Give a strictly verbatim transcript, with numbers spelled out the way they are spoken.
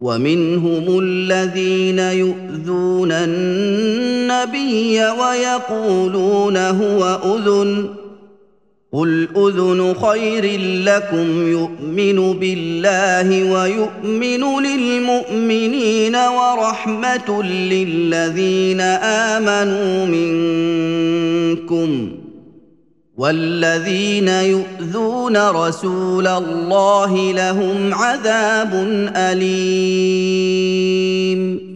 ومنهم الذين يؤذون النبي ويقولون هو أذن قل أذن خير لكم يؤمن بالله ويؤمن للمؤمنين ورحمة للذين آمنوا منكم والذين يؤذون رسول الله لهم عذاب أليم